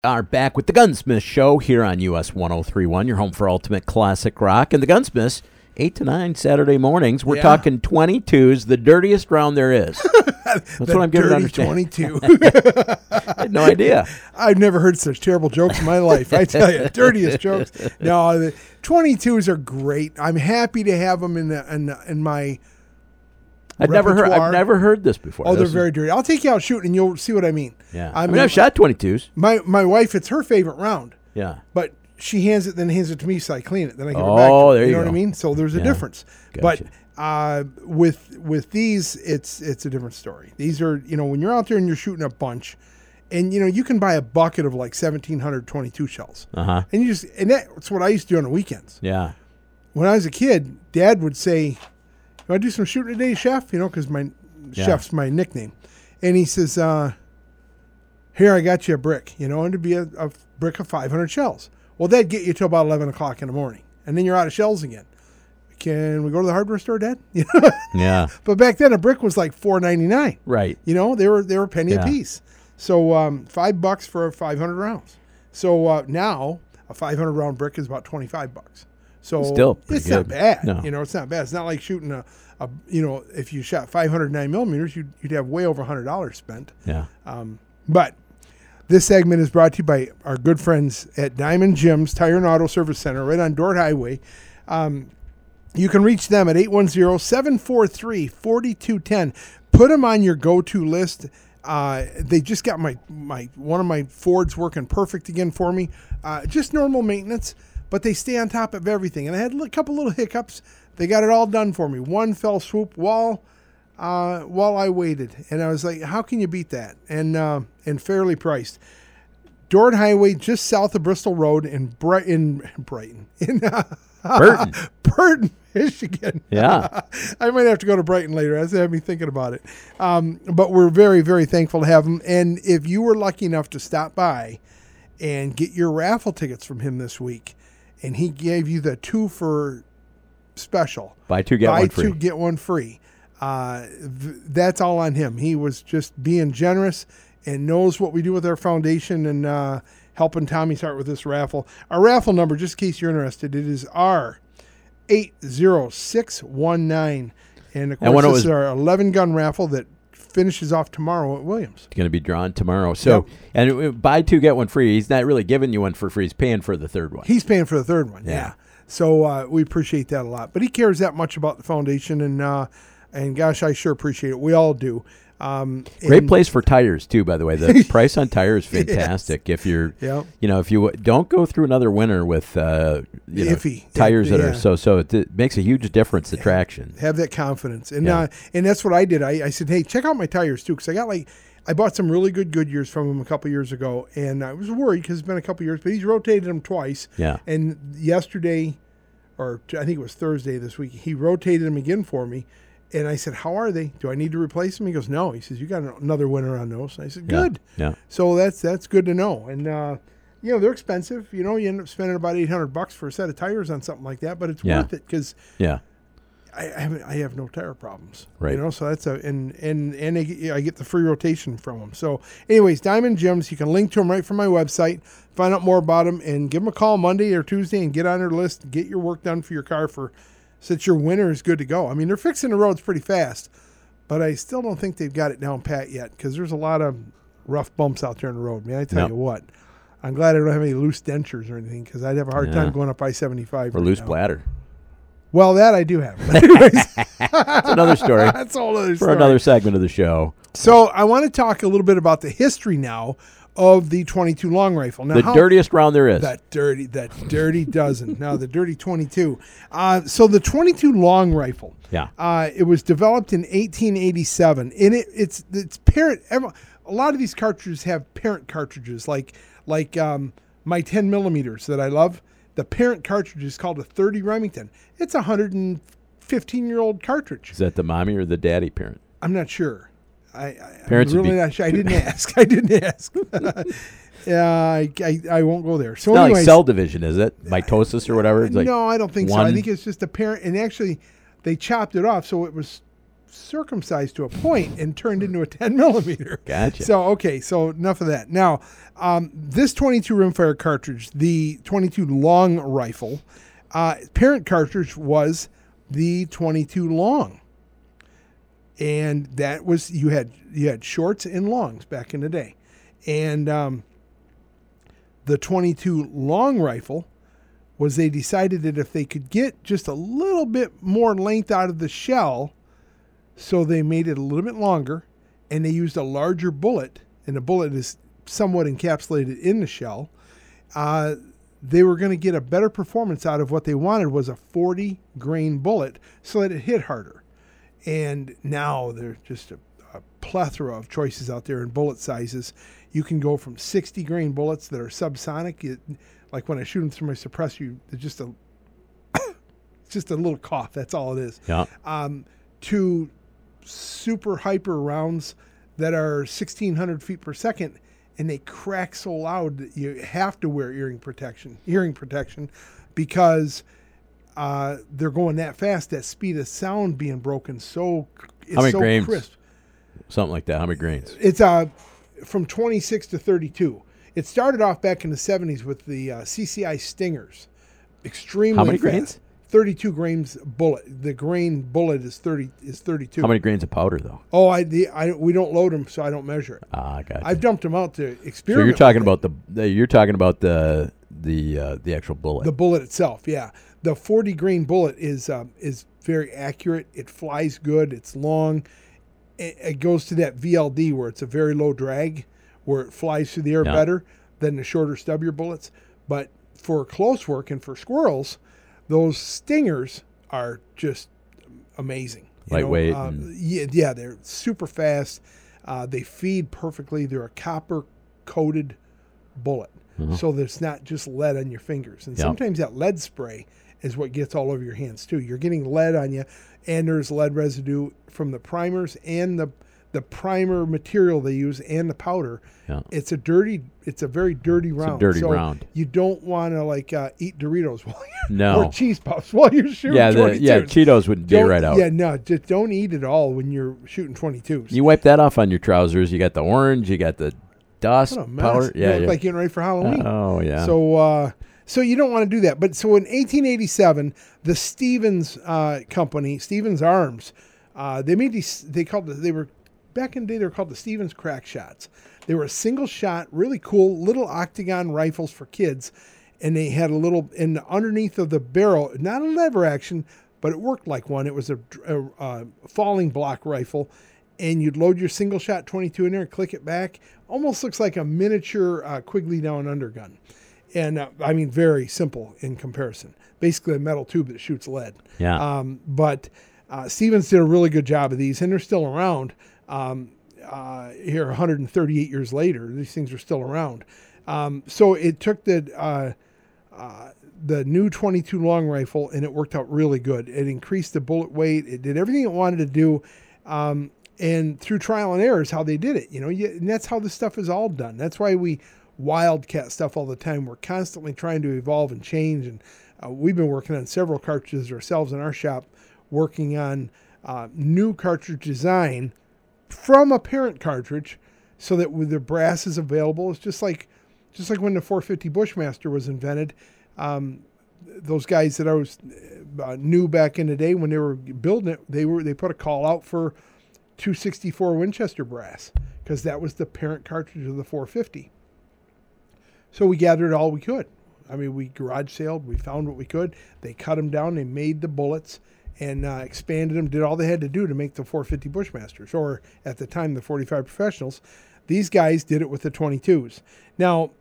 Are back with the Gunsmith Show here on US 1031, your home for ultimate classic rock. And the Gunsmiths, 8 to 9 Saturday mornings. We're talking 22s, the dirtiest round there is. That's what I'm getting to understand. 22. I had no idea. I've never heard such terrible jokes in my life. I tell you, dirtiest jokes. No, the 22s are great. I'm happy to have them in my I've never heard this before. Oh, they're very dirty. I'll take you out shooting, and you'll see what I mean. Yeah, I've shot 22s. My wife, it's her favorite round. Yeah, but she hands it to me, so I clean it. Then I give it back to her. There you know go. What I mean? So there's a difference. Gotcha. But with these, it's a different story. These are, when you're out there and you're shooting a bunch, and you can buy a bucket of like 1,700 22 shells. Uh-huh. And that's what I used to do on the weekends. Yeah. When I was a kid, Dad would say, "You want to do some shooting today, Chef?" Because Chef's my nickname. And he says, "Here, I got you a brick, and it'd be a brick of 500 shells." Well, that'd get you till about 11 o'clock in the morning. And then you're out of shells again. Can we go to the hardware store, Dad? Yeah. But back then, a brick was like $4.99. Right. They were a penny a piece. So $5 for 500 rounds. So now a 500 round brick is about $25. So still it's good. not bad. No. It's not bad. It's not like shooting if you shot 509 millimeters, you'd have way over $100 spent. Yeah. But this segment is brought to you by our good friends at Diamond Jim's Tire and Auto Service Center right on Dort Highway. You can reach them at 810-743-4210. Put them on your go-to list. They just got my one of my Fords working perfect again for me. Just normal maintenance, but they stay on top of everything. And I had a couple little hiccups. They got it all done for me. One fell swoop while I waited, and I was like, "How can you beat that?" And fairly priced. Dort Highway, just south of Bristol Road in Burton, Michigan. Yeah. I might have to go to Brighton later. That's had me thinking about it. But we're very, very thankful to have him. And if you were lucky enough to stop by and get your raffle tickets from him this week, and he gave you the 2 for special. Buy 2, get 1 free. Buy 2, get 1 free. That's all on him. He was just being generous and knows what we do with our foundation and helping Tommy start with this raffle. Our raffle number, just in case you're interested, it is R80619. And, of course, this is our 11-gun raffle that finishes off tomorrow at Williams. It's going to be drawn tomorrow. So, and buy 2, get 1 free. He's not really giving you one for free. He's paying for the third one. He's paying for the third one, yeah. So we appreciate that a lot. But he cares that much about the foundation, and gosh, I sure appreciate it. We all do. Great place for tires too, by the way. The price on tires is fantastic. Yes. If you're, if you don't go through another winter with, iffy tires that are so, it makes a huge difference. The traction. Have that confidence, and that's what I did. I said, hey, check out my tires too, because I bought some really good Goodyears from him a couple years ago, and I was worried because it's been a couple years, but he's rotated them twice. Yeah. And yesterday, or I think it was Thursday this week, he rotated them again for me. And I said, how are they? Do I need to replace them? He goes, no. He says, you got another winter on those. And I said, good. Yeah. So that's good to know. And, they're expensive. You end up spending about $800 for a set of tires on something like that, but it's worth it because I have no tire problems. Right. So that's and I get the free rotation from them. So anyways, Diamond Jim's, you can link to them right from my website, find out more about them, and give them a call Monday or Tuesday and get on their list, get your work done for your car so that your winter is good to go. I mean, they're fixing the roads pretty fast, but I still don't think they've got it down pat yet because there's a lot of rough bumps out there on the road. Man, I tell you what, I'm glad I don't have any loose dentures or anything because I'd have a hard time going up I-75. Or loose bladder. Well, that I do have. That's another story. That's a whole other story. For another segment of the show. So I want to talk a little bit about the history now of the 22 long rifle. Now, the dirtiest round there is. That dirty dozen. Now, the dirty 22. So the 22 long rifle. Yeah. It was developed in 1887. And it's parent. A lot of these cartridges have parent cartridges, like my 10 millimeters that I love. The parent cartridge is called a 30 Remington. It's a 115-year-old cartridge. Is that the mommy or the daddy parent? I'm not sure. Parents I'm really not sure. I didn't ask. I won't go there. So it's not anyways, like cell division, is it? Mitosis or whatever? It's like no, I don't think so. I think it's just a parent. And actually, they chopped it off, so it was circumcised to a point and turned into a 10 millimeter. Gotcha. So enough of that. Now, this 22 rimfire cartridge, the 22 long rifle, parent cartridge was the 22 long. And that was, you had shorts and longs back in the day. And the 22 long rifle was, they decided that if they could get just a little bit more length out of the shell, so they made it a little bit longer, and they used a larger bullet, and the bullet is somewhat encapsulated in the shell. They were going to get a better performance out of what they wanted was a 40 grain bullet so that it hit harder. And now there's just a plethora of choices out there in bullet sizes. You can go from 60 grain bullets that are subsonic. Like when I shoot them through my suppressor, it's just a little cough. That's all it is. Yeah. To super hyper rounds that are 1,600 feet per second, and they crack so loud that you have to wear hearing protection, because they're going that fast. That speed of sound being broken it's How many so grains? crisp. Something like that. How many grains? It's from 26 to 32. It started off back in the 70s with the CCI Stingers. Extremely How many fast. grains? 32 grains bullet. The grain bullet is 32. How many grains of powder, though? Oh, we don't load them, so I don't measure it. Gotcha. I've dumped them out to experiment. So you're talking with about the actual bullet. the bullet itself. Yeah, the 40 grain bullet is very accurate. It flies good. It's long. It goes to that VLD where it's a very low drag, where it flies through the air better than the shorter stubbier bullets. But for close work and for squirrels, those Stingers are just amazing. Lightweight. Yeah, they're super fast. They feed perfectly. They're a copper coated bullet, so there's not just lead on your fingers. And sometimes that lead spray is what gets all over your hands too. You're getting lead on you, and there's lead residue from the primers and the primer material they use and the powder. Yeah. It's a very dirty round. It's a dirty round. You don't want to eat Doritos while No. or cheese puffs while you're shooting. Yeah, 22s. Cheetos would be right out. Yeah, no, just don't eat it all when you're shooting 22s. You wipe that off on your trousers. You got the orange. You got the dust What a mess. powder. You look like you're getting ready for Halloween. Oh yeah. So you don't want to do that. But so in 1887, the Stevens company, Stevens Arms, they made these. They were back in the day. They were called the Stevens Crack Shots. They were a single shot, really cool little octagon rifles for kids, and they had a little in the underneath of the barrel, not a lever action, but it worked like one. It was a falling block rifle, and you'd load your single shot 22 in there, click it back. Almost looks like a miniature Quigley Down undergun. And I mean, very simple in comparison. Basically a metal tube that shoots lead. Yeah. But Stevens did a really good job of these, and they're still around. Here, 138 years later, these things are still around. So it took the new 22 long rifle, and it worked out really good. It increased the bullet weight. It did everything it wanted to do. And through trial and error is how they did it. And that's how this stuff is all done. That's why we wildcat stuff all the time. We're constantly trying to evolve and change. And we've been working on several cartridges ourselves in our shop, working on new cartridge design from a parent cartridge, so that with the brass is available. It's just like when the 450 Bushmaster was invented. Those guys that I was knew back in the day when they were building it, they put a call out for 264 Winchester brass, because that was the parent cartridge of the 450. So we gathered all we could. I mean, we garage saled, we found what we could. They cut them down, they made the bullets, and expanded them, did all they had to do to make the 450 Bushmasters, or at the time, the 45 Professionals. These guys did it with the 22s. Now,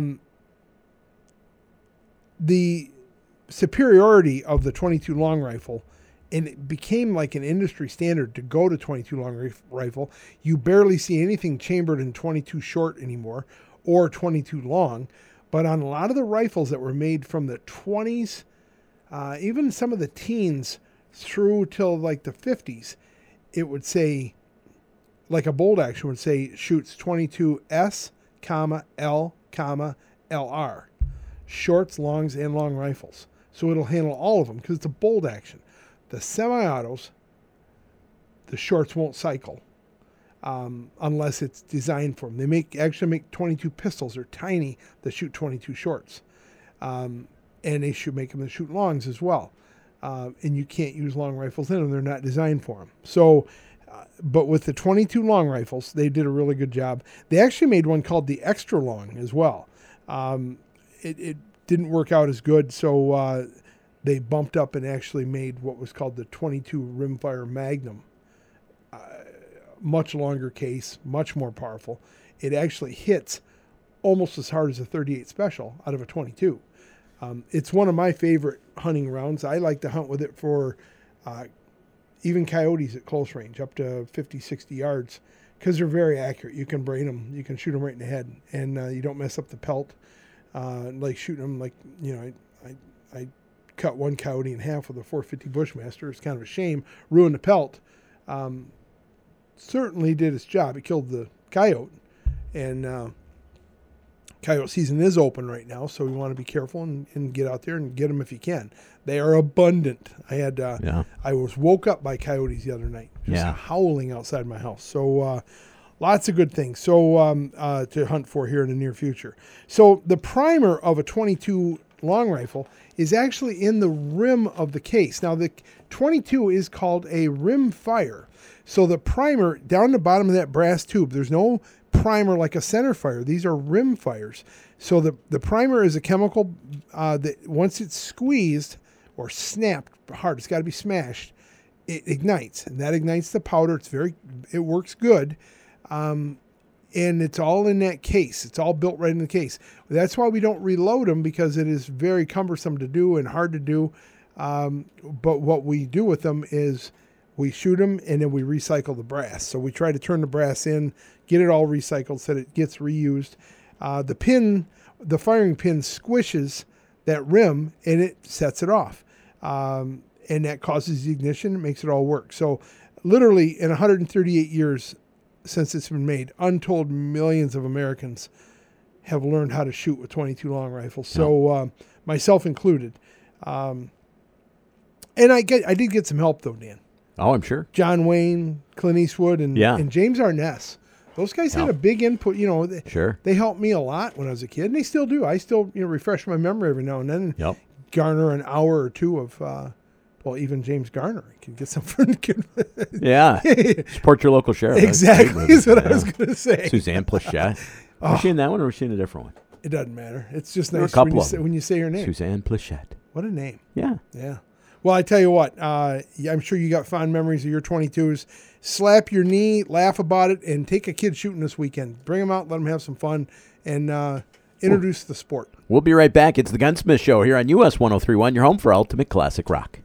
the superiority of the 22 long rifle, and it became like an industry standard to go to 22 long rifle. You barely see anything chambered in 22 short anymore, or 22 long. But on a lot of the rifles that were made from the 20s, even some of the teens through till like the 50s, it would say, like a bolt action would say, shoots 22S, L, LR. Shorts, longs, and long rifles. So it'll handle all of them because it's a bolt action. The semi-autos the shorts won't cycle unless it's designed for them. They actually make 22 pistols. They're tiny that shoot 22 shorts. And they should make them that shoot longs as well. And you can't use long rifles in them. They're not designed for them. So, but with the 22 long rifles, they did a really good job. They actually made one called the Extra Long as well. It didn't work out as good, so they bumped up and actually made what was called the 22 Rimfire Magnum. Much longer case, much more powerful. It actually hits almost as hard as a 38 Special out of a 22. It's one of my favorite hunting rounds. I like to hunt with it for even coyotes at close range, up to 50, 60 yards, because they're very accurate. You can brain them. You can shoot them right in the head, and you don't mess up the pelt. Like shooting them, like, I cut one coyote in half with a 450 Bushmaster. It's kind of a shame. Ruined the pelt. Certainly did its job. It killed the coyote, and coyote season is open right now, so we want to be careful and get out there and get them if you can. They are abundant. I was woke up by coyotes the other night, just howling outside my house. So lots of good things to hunt for here in the near future. So the primer of a 22 long rifle is actually in the rim of the case. Now the 22 is called a rim fire. So the primer down the bottom of that brass tube, there's no primer like a center fire. These are rim fires. So the primer is a chemical that once it's squeezed or snapped hard, it's got to be smashed, it ignites, and that ignites the powder. It works good. And it's all in that case. It's all built right in the case. That's why we don't reload them, because it is very cumbersome to do and hard to do. But what we do with them is we shoot them and then we recycle the brass. So we try to turn the brass in, get it all recycled so that it gets reused. The firing pin squishes that rim and it sets it off. And that causes the ignition. It makes it all work. So literally in 138 years since it's been made, untold millions of Americans have learned how to shoot with 22 long rifles. So myself included. And I did get some help though, Dan. Oh, I'm sure. John Wayne, Clint Eastwood, and James Arness. Those guys had a big input. Sure. They helped me a lot when I was a kid, and they still do. I still refresh my memory every now and then. Yep. Garner an hour or two of, even James Garner. You can get some for the kid. Yeah. Support your local sheriff. Exactly is what I was going to say. Suzanne Plachette. Was she in that one, or was she in a different one? It doesn't matter. It's just There nice when you say her name. Suzanne Plachette. What a name. Yeah. Yeah. Well, I tell you what, I'm sure you got fond memories of your 22s. Slap your knee, laugh about it, and take a kid shooting this weekend. Bring them out, let them have some fun, and introduce the sport. We'll be right back. It's the Gunsmith Show here on US 103.1, your home for Ultimate Classic Rock.